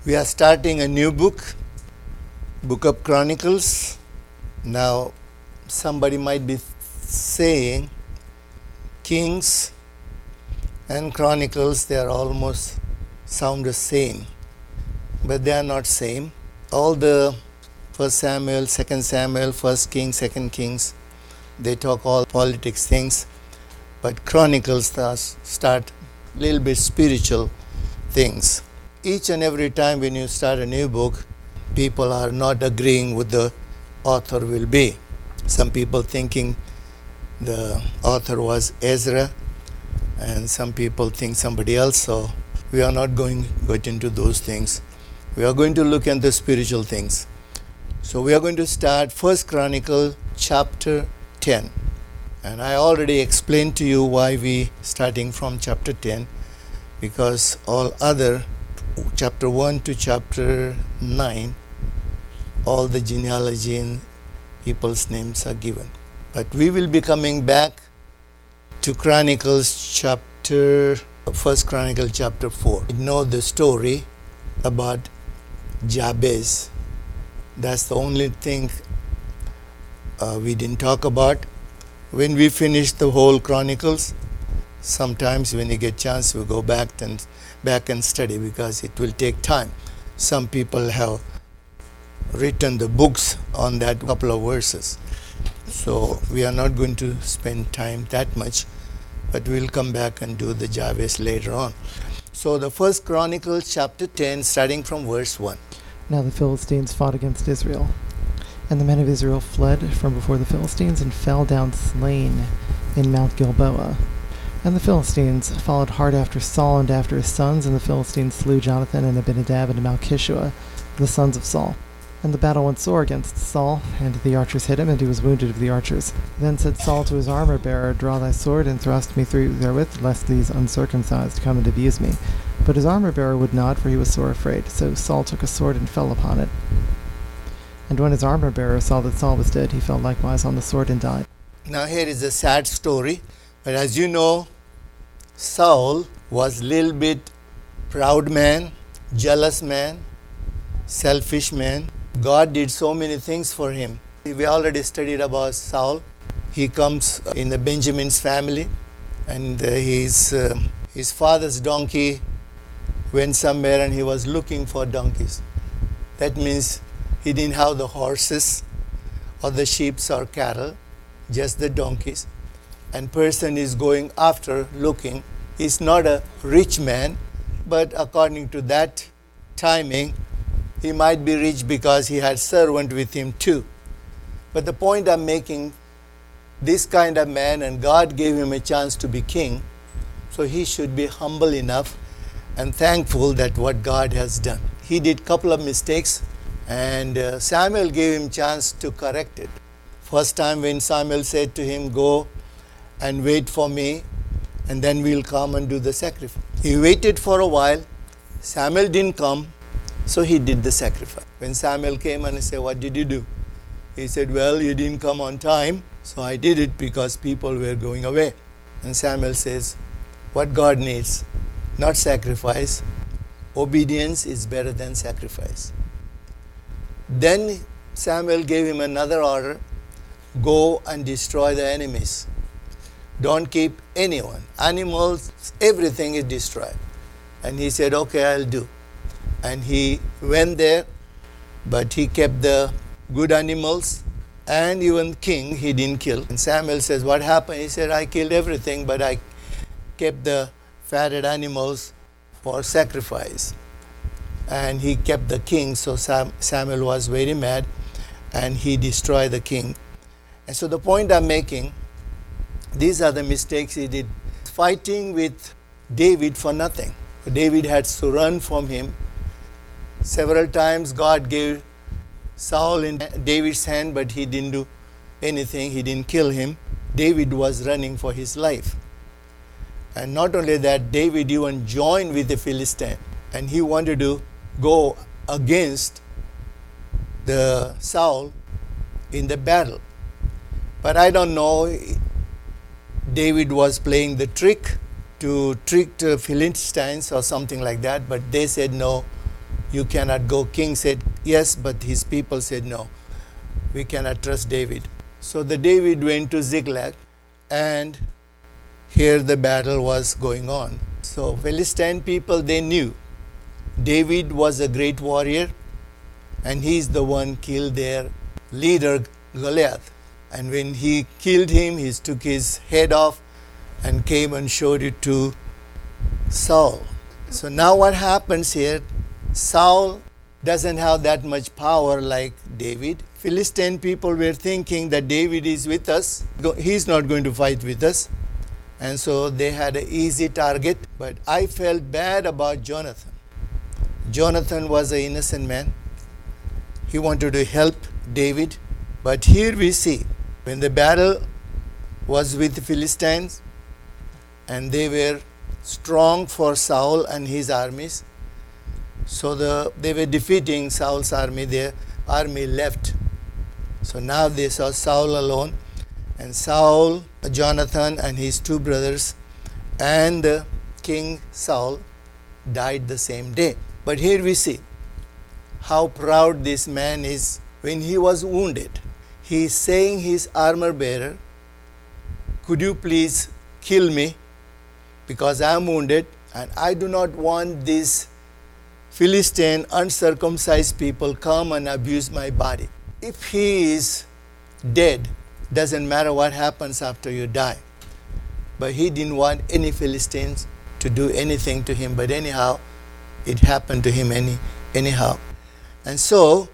We are starting a new book, Book of Chronicles. Now, somebody might be saying Kings and Chronicles, they are almost sound the same, but they are not same. All the 1 Samuel, 2 Samuel, 1 Kings, 2 Kings, they talk all politics things, but Chronicles start a little bit spiritual things. Each and every time when you start a new book, people are not agreeing with the author will be. Some people thinking the author was Ezra, and some people think somebody else, so we are not going to get into those things. We are going to look at the spiritual things. So we are going to start 1 Chronicle chapter 10. And I already explained to you why we starting from chapter 10, because all other chapter 1 to chapter 9, all the genealogy and people's names are given. But we will be coming back to Chronicles chapter, 1 Chronicle chapter 4. You know the story about Jabez. That's the only thing we didn't talk about. When we finish the whole Chronicles, sometimes when you get chance, we go back and study, because it will take time. Some people have written the books on that couple of verses. So we are not going to spend time that much, but we'll come back and do the Jabez later on. So the 1 Chronicles chapter 10, starting from verse 1. Now the Philistines fought against Israel. And the men of Israel fled from before the Philistines and fell down slain in Mount Gilboa. And the Philistines followed hard after Saul and after his sons, and the Philistines slew Jonathan and Abinadab and Malchishua, the sons of Saul. And the battle went sore against Saul, and the archers hit him, and he was wounded of the archers. Then said Saul to his armor-bearer, Draw thy sword, and thrust me through therewith, lest these uncircumcised come and abuse me. But his armor-bearer would not, for he was sore afraid. So Saul took a sword and fell upon it. And when his armor-bearer saw that Saul was dead, he fell likewise on the sword and died. Now here is a sad story, but as you know, Saul was a little bit proud man, jealous man, selfish man. God did so many things for him. We already studied about Saul. He comes in the Benjamin's family, and his father's donkey went somewhere and he was looking for donkeys. That means he didn't have the horses or the sheep or cattle, just the donkeys. And person is going after looking. He's not a rich man, but according to that timing, he might be rich because he had servant with him too. But the point I'm making, this kind of man, and God gave him a chance to be king, so he should be humble enough and thankful that what God has done. He did a couple of mistakes, and Samuel gave him chance to correct it. First time when Samuel said to him, Go and wait for me, and then we'll come and do the sacrifice. He waited for a while. Samuel didn't come, so he did the sacrifice. When Samuel came and he said, What did you do? He said, Well, you didn't come on time, so I did it because people were going away. And Samuel says, what God needs, not sacrifice. Obedience is better than sacrifice. Then Samuel gave him another order, Go and destroy the enemies. Don't keep anyone. Animals, everything is destroyed. And he said, Okay, I'll do. And he went there, but he kept the good animals, and even king he didn't kill. And Samuel says, What happened? He said, I killed everything, but I kept the fatted animals for sacrifice. And he kept the king, so Samuel was very mad, and he destroyed the king. And so the point I'm making, these are the mistakes he did. Fighting with David for nothing. David had to run from him. Several times God gave Saul in David's hand, but he didn't do anything. He didn't kill him. David was running for his life. And not only that, David even joined with the Philistine, and he wanted to go against the Saul in the battle. But I don't know, David was playing the trick to trick the Philistines or something like that, but they said, no, you cannot go. King said yes, but his people said no. We cannot trust David. So the David went to Ziklag, and here the battle was going on. So Philistine people, they knew David was a great warrior, and he's the one killed their leader Goliath. And when he killed him, he took his head off and came and showed it to Saul. So now what happens here, Saul doesn't have that much power like David. Philistine people were thinking that David is with us. He's not going to fight with us. And so they had an easy target. But I felt bad about Jonathan. Jonathan was an innocent man. He wanted to help David. But here we see, when the battle was with the Philistines, and they were strong for Saul and his armies, so they were defeating Saul's army. Their army left. So now they saw Saul alone, and Saul, Jonathan and his two brothers, and King Saul died the same day. But here we see how proud this man is. When he was wounded, he is saying his armor bearer, could you please kill me, because I am wounded and I do not want these Philistine uncircumcised people come and abuse my body. If he is dead, doesn't matter what happens after you die. But he didn't want any Philistines to do anything to him. But anyhow, it happened to him anyhow. And so,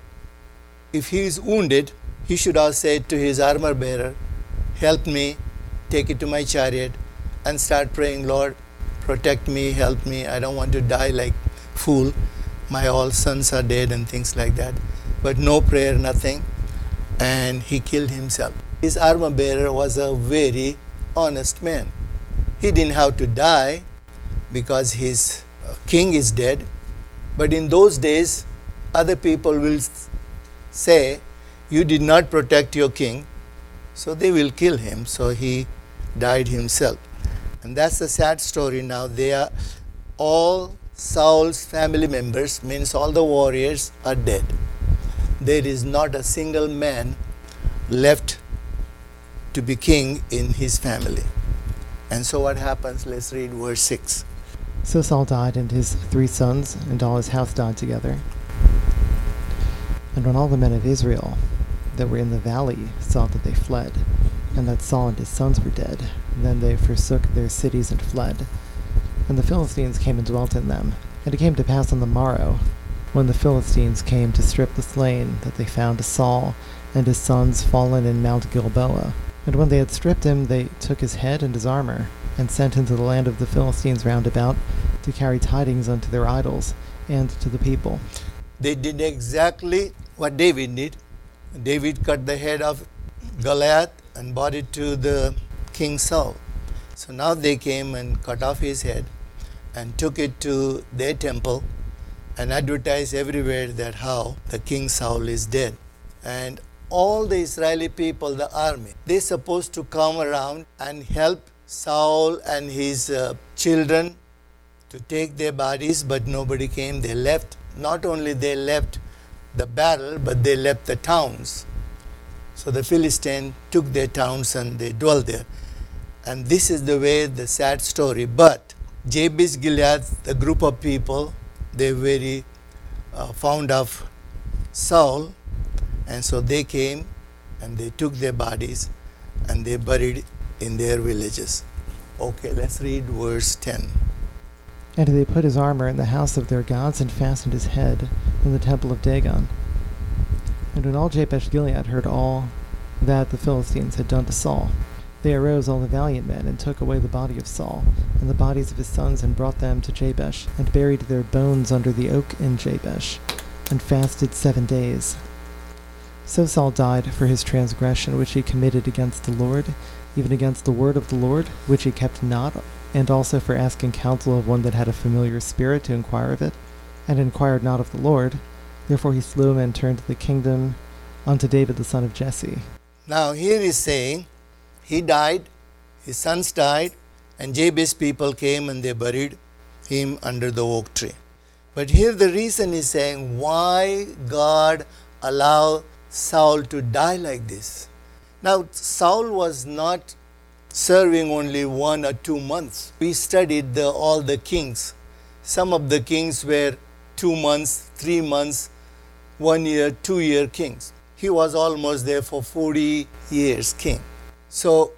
if he is wounded, he should have said to his armor bearer, help me, take it to my chariot, and start praying, Lord, protect me, help me. I don't want to die like fool. My all sons are dead and things like that. But no prayer, nothing. And he killed himself. His armor bearer was a very honest man. He didn't have to die because his king is dead. But in those days, other people will say, you did not protect your king, so they will kill him. So he died himself. And that's the sad story now. They are all Saul's family members, means all the warriors are dead. There is not a single man left to be king in his family. And so what happens? Let's read verse 6. So Saul died, and his 3 sons, and all his house died together. And when all the men of Israel that were in the valley saw that they fled, and that Saul and his sons were dead, then they forsook their cities and fled. And the Philistines came and dwelt in them. And it came to pass on the morrow, when the Philistines came to strip the slain, that they found Saul and his sons fallen in Mount Gilboa. And when they had stripped him, they took his head and his armor, and sent into the land of the Philistines round about, to carry tidings unto their idols, and to the people. They did exactly what David did. David cut the head of Goliath and brought it to the King Saul. So now they came and cut off his head and took it to their temple and advertised everywhere that how the King Saul is dead. And all the Israeli people, the army, they're supposed to come around and help Saul and his children to take their bodies, but nobody came. They left. Not only they left the battle, but they left the towns. So the Philistines took their towns and they dwelt there. And this is the way, the sad story. But Jabesh Gilead, the group of people, they were very fond of Saul. And so they came and they took their bodies and they buried in their villages. Okay, let's read verse 10. And they put his armor in the house of their gods, and fastened his head in the temple of Dagon. And when all Jabesh Gilead heard all that the Philistines had done to Saul, they arose all the valiant men, and took away the body of Saul, and the bodies of his sons, and brought them to Jabesh, and buried their bones under the oak in Jabesh, and fasted 7 days. So Saul died for his transgression which he committed against the Lord, even against the word of the Lord, which he kept not, and also for asking counsel of one that had a familiar spirit to inquire of it, and inquired not of the Lord. Therefore he slew him, and turned the kingdom unto David the son of Jesse. Now here is saying, he died, his sons died, and Jabesh people came and they buried him under the oak tree. But here the reason is saying why God allowed Saul to die like this. Now Saul was not serving only 1 or 2 months. We studied all the kings. Some of the kings were 2 months, 3 months, 1 year, 2-year kings. He was almost there for 40 years king. So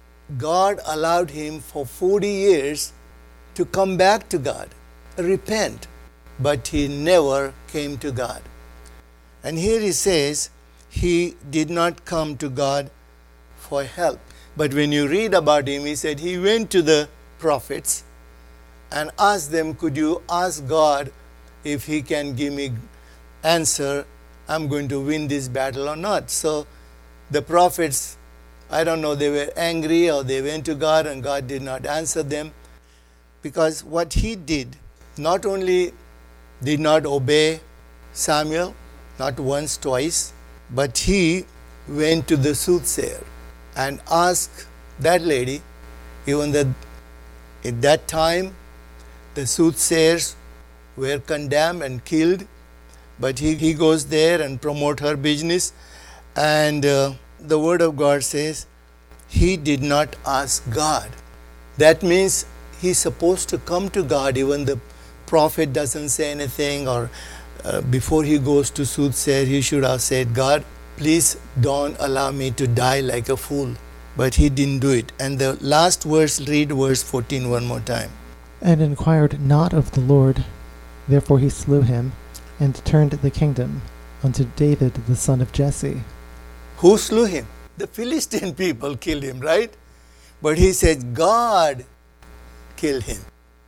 God allowed him for 40 years to come back to God, repent, but he never came to God. And here he says he did not come to God for help. But when you read about him, he said he went to the prophets and asked them, could you ask God if he can give me answer, I'm going to win this battle or not. So the prophets, I don't know, they were angry or they went to God and God did not answer them. Because what he did, not only did not obey Samuel, not once, twice, but he went to the soothsayer and asked that lady, even that at that time the soothsayers were condemned and killed, but he goes there and promote her business. And the word of God says he did not ask God. That means he's supposed to come to God even the prophet doesn't say anything, or before he goes to soothsayer he should have said, God, please don't allow me to die like a fool. But he didn't do it. And the last verse, read verse 14 one more time. And inquired not of the Lord, therefore he slew him, and turned the kingdom unto David the son of Jesse. Who slew him? The Philistine people killed him, right? But he said God killed him.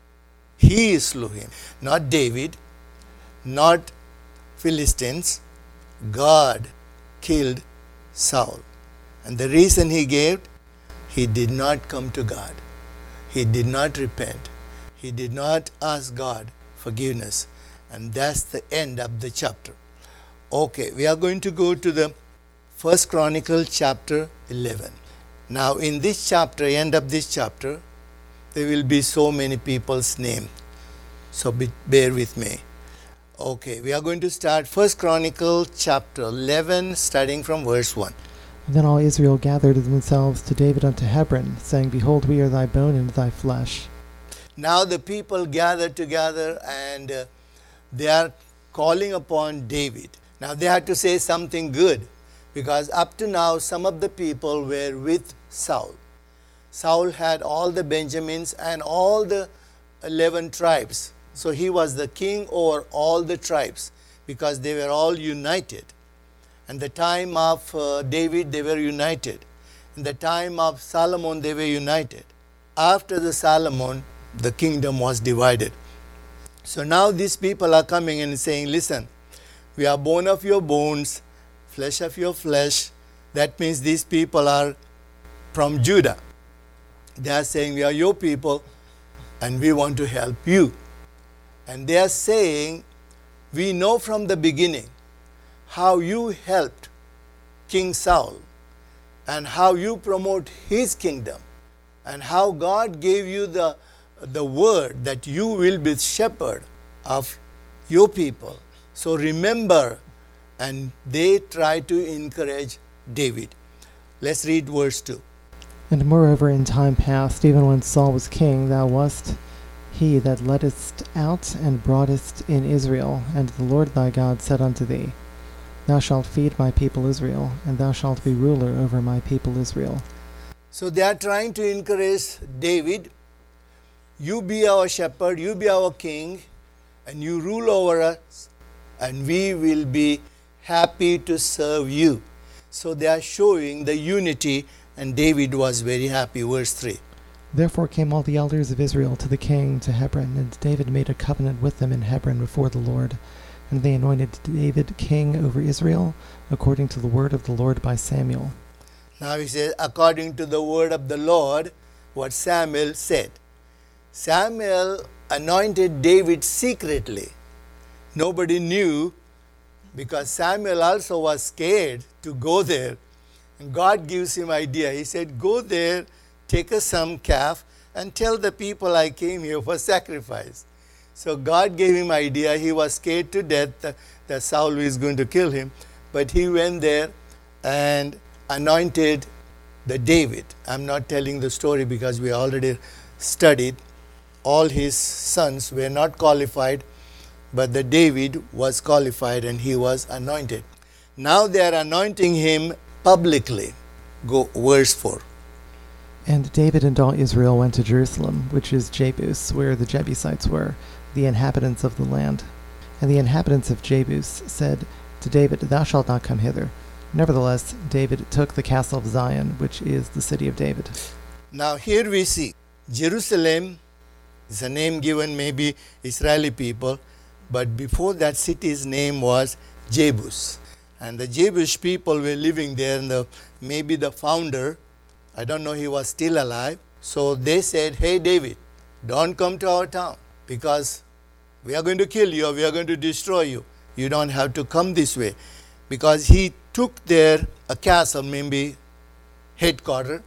He slew him. Not David, not Philistines. God killed Saul. And the reason he gave, he did not come to God. He did not repent. He did not ask God forgiveness. And that's the end of the chapter. Okay, we are going to go to the 1 Chronicles chapter 11. Now in this chapter, end of this chapter, there will be so many people's names. So bear with me. Okay, we are going to start 1 Chronicles chapter 11, starting from verse 1. Then all Israel gathered themselves to David unto Hebron, saying, Behold, we are thy bone and thy flesh. Now the people gathered together and they are calling upon David. Now they had to say something good, because up to now some of the people were with Saul. Saul had all the Benjamins and all the 11 tribes. So he was the king over all the tribes because they were all united. In the time of David, they were united. In the time of Solomon, they were united. After the Solomon, the kingdom was divided. So now these people are coming and saying, listen, we are bone of your bones, flesh of your flesh. That means these people are from Judah. They are saying, we are your people and we want to help you. And they are saying, we know from the beginning how you helped King Saul and how you promote his kingdom and how God gave you the word that you will be shepherd of your people. So remember, and they try to encourage David. Let's read verse 2. And moreover in time past, even when Saul was king, thou wast he that leddest out and broughtest in Israel, and the Lord thy God said unto thee, Thou shalt feed my people Israel, and thou shalt be ruler over my people Israel. So they are trying to encourage David, you be our shepherd, you be our king, and you rule over us, and we will be happy to serve you. So they are showing the unity, and David was very happy. Verse 3. Therefore came all the elders of Israel to the king to Hebron, and David made a covenant with them in Hebron before the Lord. And they anointed David king over Israel, according to the word of the Lord by Samuel. Now he says, according to the word of the Lord, what Samuel said. Samuel anointed David secretly. Nobody knew, because Samuel also was scared to go there. And God gives him idea. He said, go there, take some calf, and tell the people I came here for sacrifice. So God gave him idea. He was scared to death that Saul is going to kill him. But he went there and anointed the David. I'm not telling the story because we already studied. All his sons were not qualified, but the David was qualified and he was anointed. Now they are anointing him publicly. Go verse 4. And David and all Israel went to Jerusalem, which is Jebus, where the Jebusites were, the inhabitants of the land. And the inhabitants of Jebus said to David, Thou shalt not come hither. Nevertheless, David took the castle of Zion, which is the city of David. Now here we see Jerusalem is a name given maybe Israeli people, but before that city's name was Jebus. And the Jebush people were living there, and maybe the founder, I don't know, he was still alive. So they said, Hey David, don't come to our town because we are going to kill you or we are going to destroy you. You don't have to come this way. Because he took there a castle, maybe headquarters,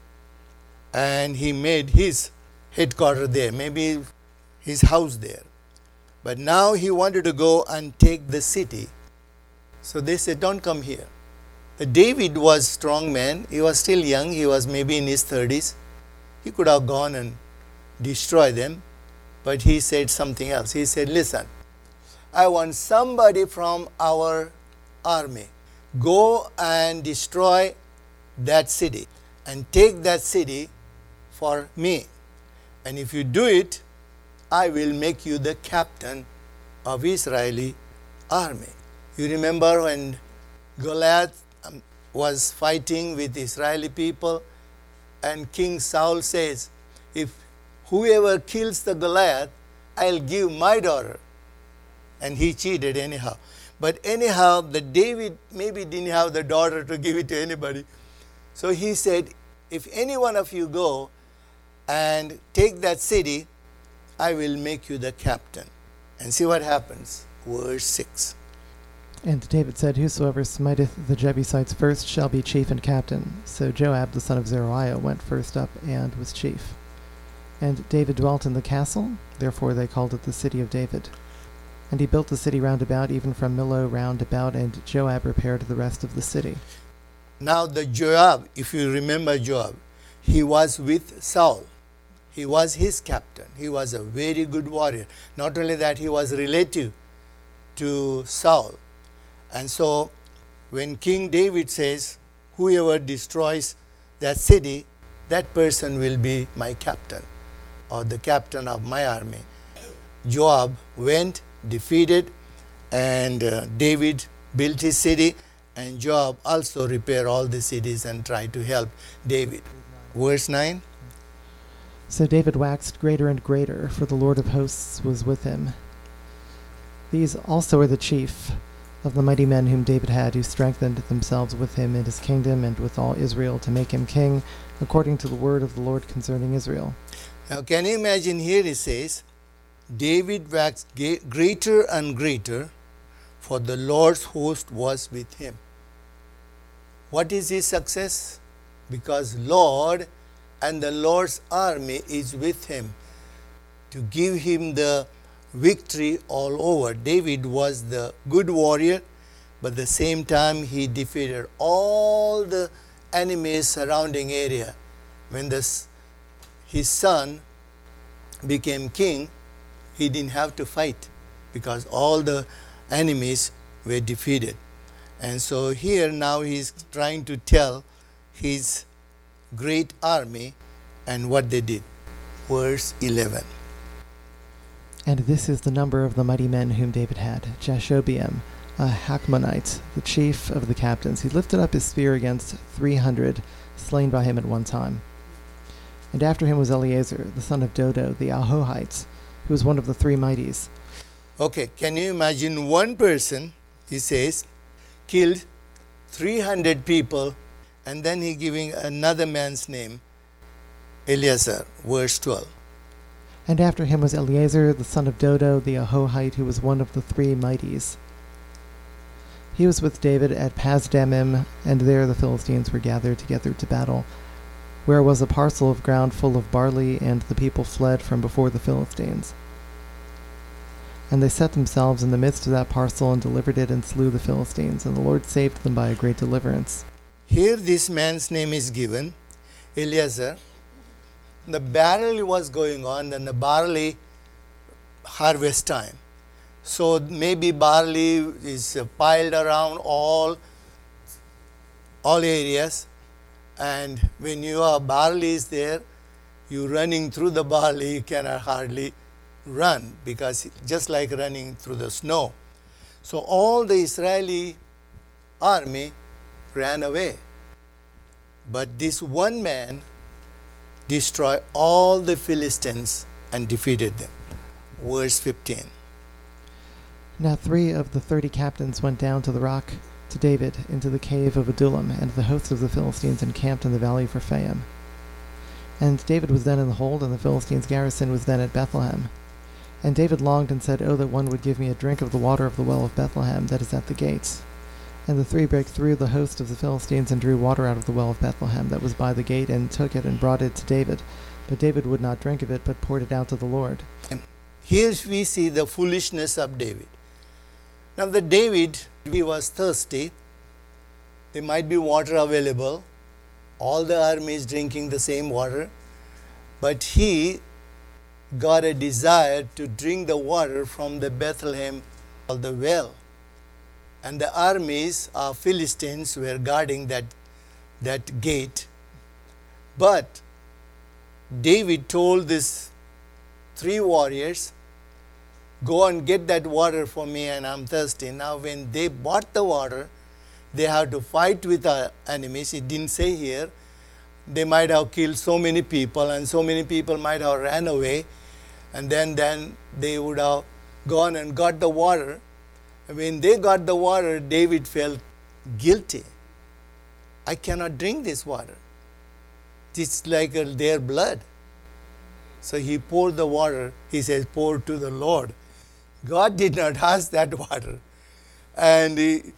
and he made his headquarters there, maybe his house there. But now he wanted to go and take the city. So they said, don't come here. The David was a strong man. He was still young. He was maybe in his 30s. He could have gone and destroyed them. But he said something else. He said, listen, I want somebody from our army. Go and destroy that city and take that city for me. And if you do it, I will make you the captain of Israeli army. You remember when Goliath was fighting with Israeli people, and King Saul says, if whoever kills the Goliath, I'll give my daughter. And he cheated anyhow. But anyhow, the David maybe didn't have the daughter to give it to anybody. So he said, if any one of you go and take that city, I will make you the captain. And see what happens. Verse 6. And David said, Whosoever smiteth the Jebusites first shall be chief and captain. So Joab the son of Zeruiah went first up and was chief. And David dwelt in the castle, therefore they called it the city of David. And he built the city round about, even from Millo round about, and Joab repaired the rest of the city. Now the Joab, if you remember Joab, he was with Saul. He was his captain. He was a very good warrior. Not only that, he was relative to Saul. And so when King David says, whoever destroys that city, that person will be my captain or the captain of my army. Joab went, defeated, and David built his city, and Joab also repaired all the cities and tried to help David. Verse 9. So David waxed greater and greater, for the Lord of hosts was with him. These also are the chief of the mighty men whom David had, who strengthened themselves with him in his kingdom and with all Israel to make him king, according to the word of the Lord concerning Israel. Now can you imagine here it says, David waxed greater and greater, for the Lord's host was with him. What is his success? Because Lord and the Lord's army is with him to give him the victory all over. David was the good warrior, but at the same time he defeated all the enemies surrounding area. When his son became king, he didn't have to fight because all the enemies were defeated. And so here now he's trying to tell his great army and what they did. Verse 11. And this is the number of the mighty men whom David had. Jashobeam, a Hachmonite, the chief of the captains. He lifted up his spear against 300, slain by him at one time. And after him was Eleazar, the son of Dodo, the Ahohite, who was one of the three mighties. Okay, can you imagine one person, he says, killed 300 people, and then he giving another man's name, Eleazar, verse 12. And after him was Eleazar, the son of Dodo, the Ahohite, who was one of the three mighties. He was with David at Pasdammim, and there the Philistines were gathered together to battle, where was a parcel of ground full of barley, and the people fled from before the Philistines. And they set themselves in the midst of that parcel and delivered it and slew the Philistines. And the Lord saved them by a great deliverance. Here this man's name is given, Eleazar. The barley was going on and the barley harvest time. So maybe barley is piled around all areas, and when your barley is there, you running through the barley, you cannot hardly run, because just like running through the snow. So all the Israeli army ran away. But this one man destroyed all the Philistines and defeated them. Verse 15. Now 3 of the 30 captains went down to the rock to David into the cave of Adullam, and the host of the Philistines encamped in the valley of Rephaim. And David was then in the hold, and the Philistines' garrison was then at Bethlehem. And David longed and said, "Oh, that one would give me a drink of the water of the well of Bethlehem that is at the gates." And the 3 brake through the host of the Philistines and drew water out of the well of Bethlehem that was by the gate, and took it and brought it to David. But David would not drink of it, but poured it out to the Lord. Here we see the foolishness of David. Now the David, he was thirsty. There might be water available. All the army is drinking the same water. But he got a desire to drink the water from the Bethlehem of the well. And the armies of Philistines were guarding that gate. But David told these 3 warriors, "Go and get that water for me, and I'm thirsty." Now when they bought the water, they had to fight with our enemies. It didn't say here. They might have killed so many people, and so many people might have ran away, and then they would have gone and got the water. When they got the water, David felt guilty. I cannot drink this water. It's like their blood. So he poured the water. He says, "Pour to the Lord." God did not ask that water. And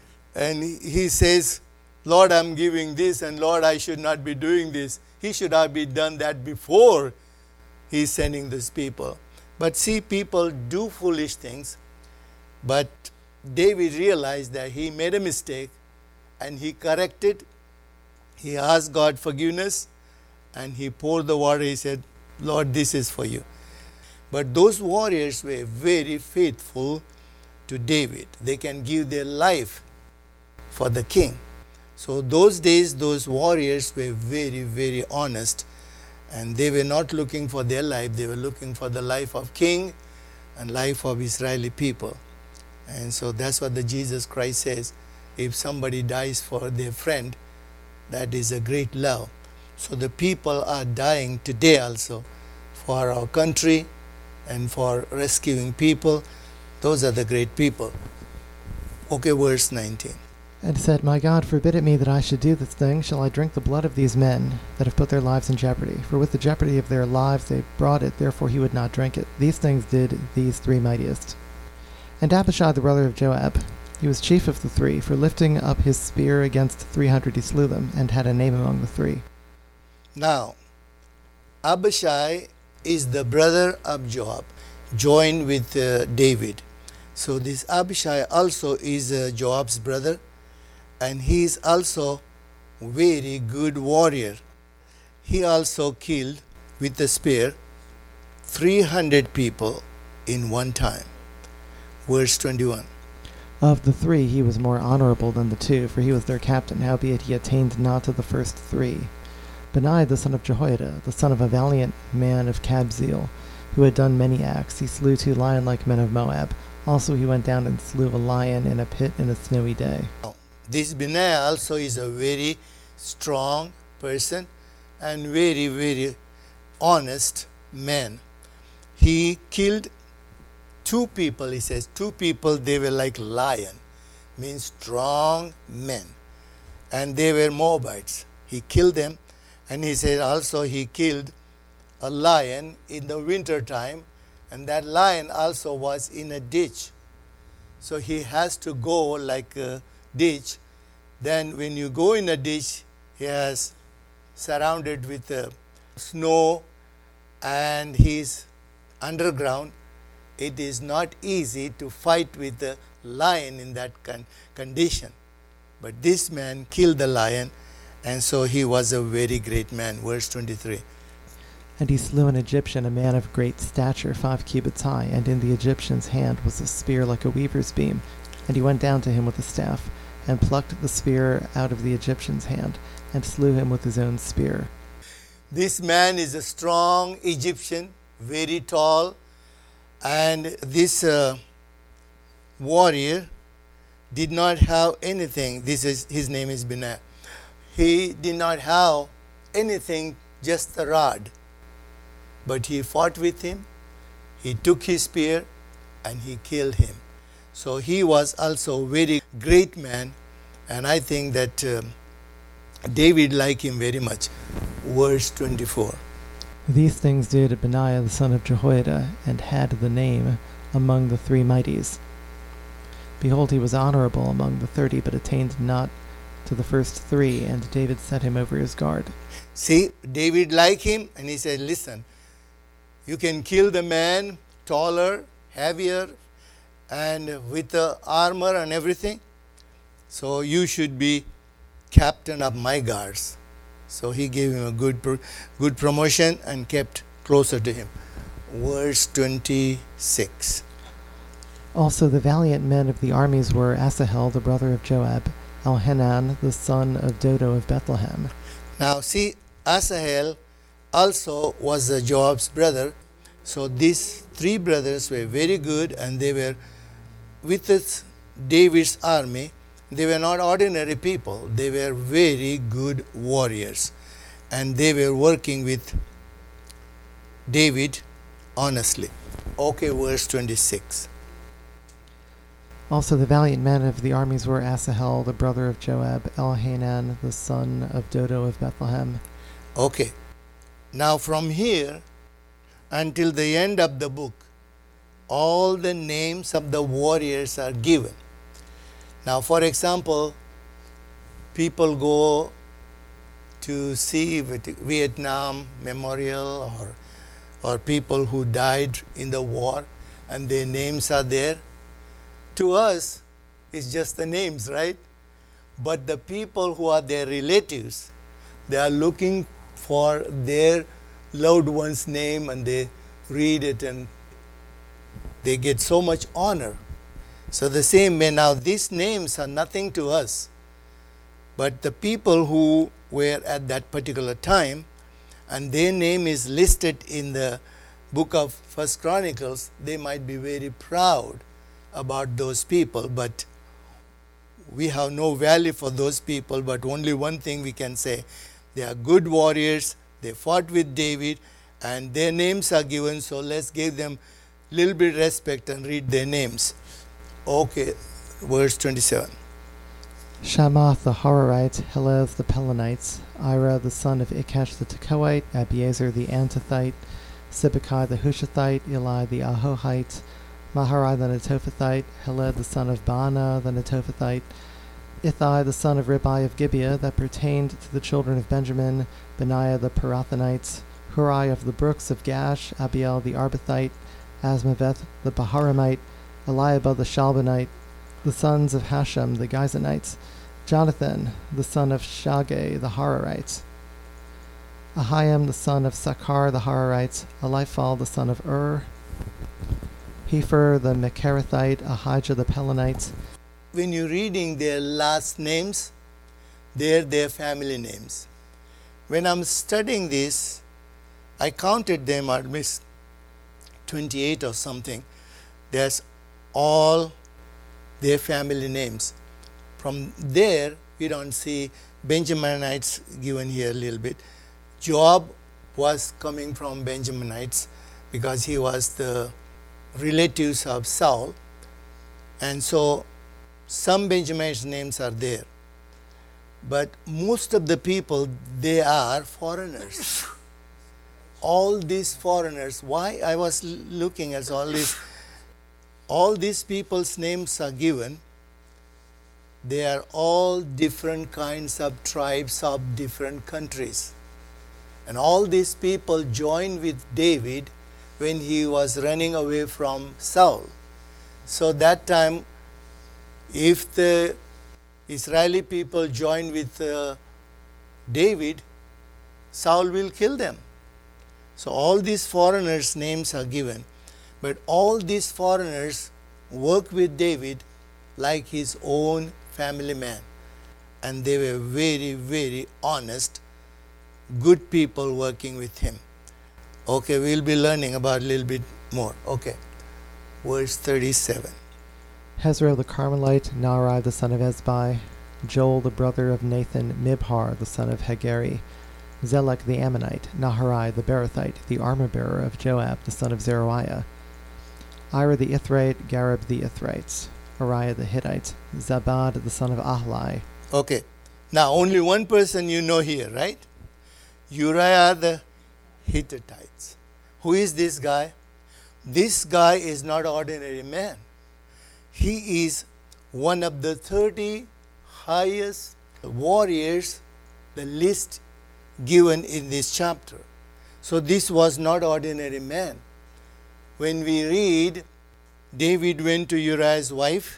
he says, "Lord, I'm giving this, and Lord, I should not be doing this." He should have been done that before he's sending these people. But see, people do foolish things. But David realized that he made a mistake, and he corrected. He asked God forgiveness, and he poured the water. He said, "Lord, this is for you." But those warriors were very faithful to David. They can give their life for the king. So those days, those warriors were very, very honest, and they were not looking for their life. They were looking for the life of king and life of Israeli people. And so that's what the Jesus Christ says. If somebody dies for their friend, that is a great love. So the people are dying today also for our country and for rescuing people. Those are the great people. Okay, verse 19. And said, "My God, forbid it me that I should do this thing. Shall I drink the blood of these men that have put their lives in jeopardy? For with the jeopardy of their lives they brought it, therefore he would not drink it. These things did these 3 mightiest." And Abishai the brother of Joab, he was chief of the 3, for lifting up his spear against 300 he slew them, and had a name among the 3. Now, Abishai is the brother of Joab, joined with David. So this Abishai also is Joab's brother, and he is also very good warrior. He also killed with a spear 300 people in one time. Verse 21. Of the 3 he was more honorable than the 2, for he was their captain, howbeit he attained not to the first 3. Benai the son of Jehoiada, the son of a valiant man of Kabzeel, who had done many acts, he slew 2 lion-like men of Moab. Also he went down and slew a lion in a pit in a snowy day. This Benai also is a very strong person and very, very honest man. He killed 2 people, he says. 2 people, they were like lion, means strong men. And they were Moabites. He killed them, and he said also he killed a lion in the winter time, and that lion also was in a ditch. So he has to go like a ditch. Then when you go in a ditch, he has surrounded with snow, and he's underground. it is not easy to fight with the lion in that condition. But this man killed the lion, and so he was a very great man. Verse 23. And he slew an Egyptian, a man of great stature, 5 cubits high, and in the Egyptian's hand was a spear like a weaver's beam. And he went down to him with a staff, and plucked the spear out of the Egyptian's hand, and slew him with his own spear. This man is a strong Egyptian, very tall, and this warrior did not have anything. His name is Benaiah. He did not have anything, just a rod. But he fought with him, he took his spear, and he killed him. So he was also a very great man, and I think that David liked him very much. Verse 24. These things did Benaiah the son of Jehoiada, and had the name among the 3 mighties. Behold, he was honorable among the 30, but attained not to the first 3, and David set him over his guard. See, David liked him, and he said, listen, you can kill the man taller, heavier, and with the armor and everything. So you should be captain of my guards. So he gave him a good promotion and kept closer to him. Verse 26. Also the valiant men of the armies were Asahel, the brother of Joab, Elhanan, the son of Dodo of Bethlehem. Now see, Asahel also was Joab's brother. So these 3 brothers were very good, and they were with David's army. They were not ordinary people. They were very good warriors, and they were working with David honestly. Okay, verse 26. Also the valiant men of the armies were Asahel, the brother of Joab, Elhanan, the son of Dodo of Bethlehem. Okay, now from here until the end of the book, all the names of the warriors are given. Now, for example, people go to see Vietnam Memorial or people who died in the war, and their names are there. To us, it's just the names, right? But the people who are their relatives, they are looking for their loved one's name, and they read it, and they get so much honor. So the same way now, these names are nothing to us, but the people who were at that particular time, and their name is listed in the book of First Chronicles, they might be very proud about those people, but we have no value for those people. But only one thing we can say, they are good warriors, they fought with David, and their names are given, so let's give them a little bit respect and read their names. Okay, verse 27. Shamath the Hararite, Helez the Pelonites, Ira the son of Ikesh the Tekoite, Abiezer the Antothite, Sibbecai the Hushathite, Eli the Ahohite, Maharai the Netophathite, Heled the son of Baana the Netophathite, Ithai the son of Ribai of Gibeah, that pertained to the children of Benjamin, Benaiah the Pirathonites, Hurai of the brooks of Gash, Abiel the Arbathite, Asmaveth the Baharamite, Eliabah the Shalbanite, the sons of Hashem the Gizonites, Jonathan the son of Shageh the Hararite, Ahiam the son of Sakar the Hararite, Eliphal the son of Hefer the Mecherathite, Ahijah the Pelonite. When you're reading their last names, they're their family names. When I'm studying this, I counted them at least 28 or something. There's all their family names. From there, we don't see Benjaminites given here a little bit. Joab was coming from Benjaminites because he was the relatives of Saul, and so some Benjaminite names are there. But most of the people, they are foreigners. All these foreigners, why I was looking at all these people's names are given. They are all different kinds of tribes of different countries. And all these people joined with David when he was running away from Saul. So that time, if the Israeli people join with David, Saul will kill them. So all these foreigners' names are given. But all these foreigners work with David like his own family man. And they were very, very honest, good people working with him. Okay, we'll be learning about a little bit more. Okay, verse 37. Hezro the Carmelite, Naarai the son of Ezbai, Joel the brother of Nathan, Mibhar the son of Hagari, Zelek the Ammonite, Naharai the Berothite, the armor-bearer of Joab the son of Zeruiah, Ira the Ithrite, Gareb the Ithrites, Uriah the Hittite, Zabad the son of Ahlai. Okay, now only one person you know here, right? Uriah the Hittites. Who is this guy? This guy is not an ordinary man. He is one of the 30 highest warriors, the list given in this chapter. So this was not ordinary man. When we read, David went to Uriah's wife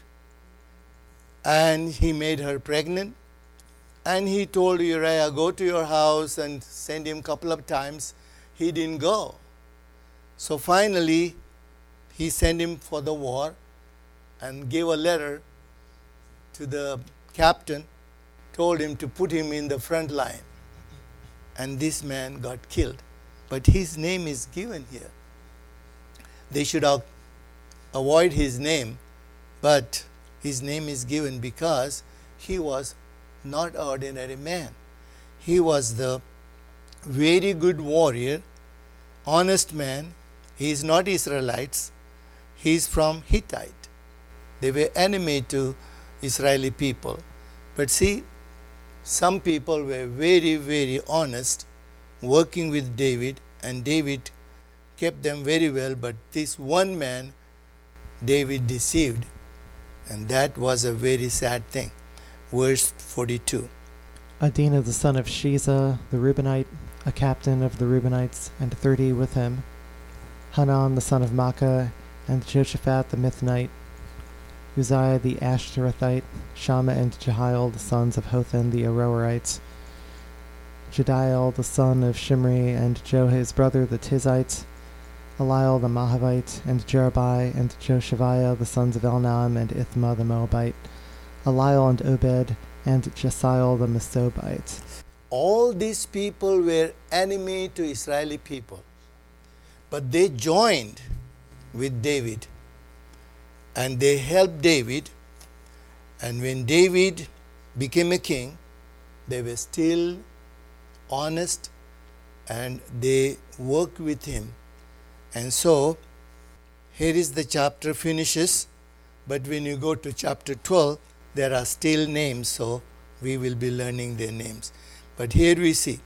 and he made her pregnant, and he told Uriah, go to your house, and send him a couple of times. He didn't go. So finally, he sent him for the war and gave a letter to the captain, told him to put him in the front line. And this man got killed. But his name is given here. They should avoid his name, but his name is given because he was not an ordinary man. He was the very good warrior, honest man. He is not Israelites. He is from Hittite. They were enemy to Israeli people. But see, some people were very, very honest, working with David, and David kept them very well. But this one man, David deceived, and that was a very sad thing. Verse 42. Adinah the son of Shiza the Reubenite, a captain of the Reubenites, and 30 with him. Hanan the son of Makkah, and Joshaphat the Mithnite, Uzziah the Ashtorethite, Shammah and Jehiel the sons of Hothan the Aroerites, Jediel the son of Shimri, and Joah his brother the Tizite, Eliel the Mahavite, and Jerubai and Joshaviah the sons of Elnam, and Ithma the Moabite, Eliel and Obed, and Jesiel the Mesobite. All these people were enemy to Israeli people, but they joined with David, and they helped David. And when David became a king, they were still honest and they worked with him. And so here is the chapter finishes, but when you go to chapter 12, there are still names, so we will be learning their names. But here we see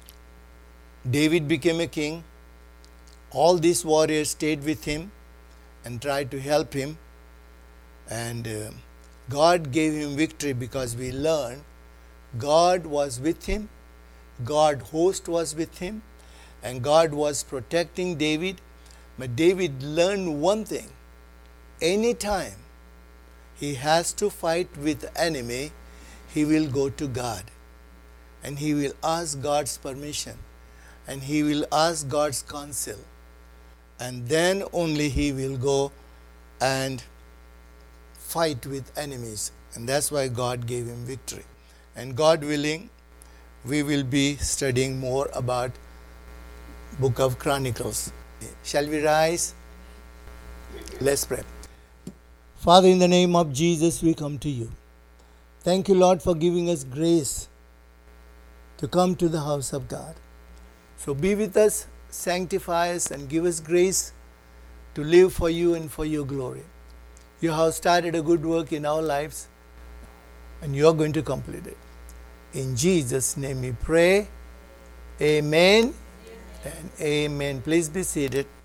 David became a king. All these warriors stayed with him and tried to help him, and God gave him victory because we learned God was with him, God's host was with him, and God was protecting David. But David learned one thing: anytime he has to fight with the enemy, he will go to God and he will ask God's permission and he will ask God's counsel, and then only he will go and fight with enemies. And that's why God gave him victory. And God willing, we will be studying more about Book of Chronicles. Shall we rise? Let's pray. Father, in the name of Jesus, we come to you. Thank you, Lord, for giving us grace to come to the house of God. So be with us, sanctify us, and give us grace to live for you and for your glory. You have started a good work in our lives, and you are going to complete it. In Jesus' name we pray. Amen and amen. Please be seated.